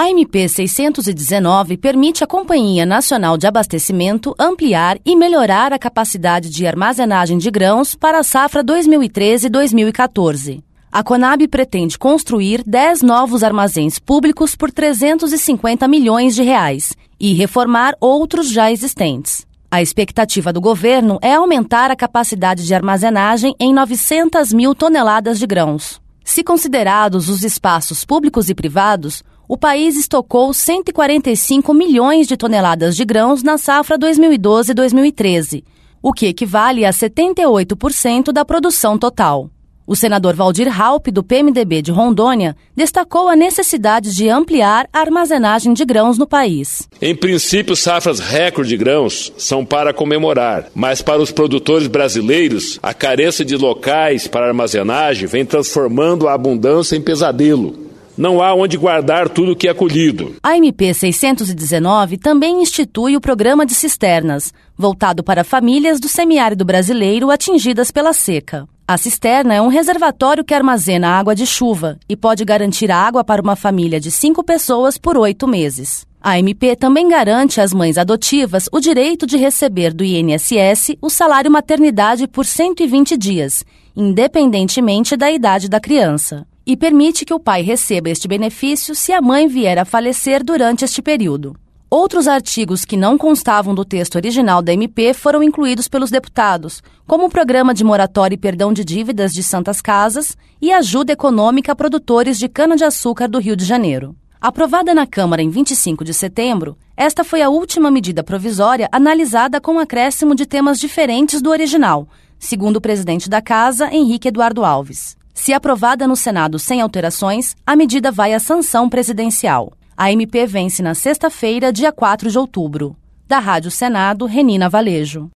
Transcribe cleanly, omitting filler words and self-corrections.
A MP 619 permite à Companhia Nacional de Abastecimento ampliar e melhorar a capacidade de armazenagem de grãos para a safra 2013-2014. A Conab pretende construir 10 novos armazéns públicos por 350 milhões de reais e reformar outros já existentes. A expectativa do governo é aumentar a capacidade de armazenagem em 900 mil toneladas de grãos. Se considerados os espaços públicos e privados, o país estocou 145 milhões de toneladas de grãos na safra 2012-2013, o que equivale a 78% da produção total. O senador Waldir Raupp, do PMDB de Rondônia, destacou a necessidade de ampliar a armazenagem de grãos no país. Em princípio, safras recorde de grãos são para comemorar, mas para os produtores brasileiros, a carência de locais para armazenagem vem transformando a abundância em pesadelo. Não há onde guardar tudo o que é colhido. A MP 619 também institui o Programa de Cisternas, voltado para famílias do semiárido brasileiro atingidas pela seca. A cisterna é um reservatório que armazena água de chuva e pode garantir água para uma família de 5 pessoas por 8 meses. A MP também garante às mães adotivas o direito de receber do INSS o salário maternidade por 120 dias, independentemente da idade da criança. E permite que o pai receba este benefício se a mãe vier a falecer durante este período. Outros artigos que não constavam do texto original da MP foram incluídos pelos deputados, como o Programa de Moratória e Perdão de Dívidas de Santas Casas e ajuda econômica a produtores de cana-de-açúcar do Rio de Janeiro. Aprovada na Câmara em 25 de setembro, esta foi a última medida provisória analisada com acréscimo de temas diferentes do original, segundo o presidente da Casa, Henrique Eduardo Alves. Se aprovada no Senado sem alterações, a medida vai à sanção presidencial. A MP vence na sexta-feira, dia 4 de outubro. Da Rádio Senado, Renina Valejo.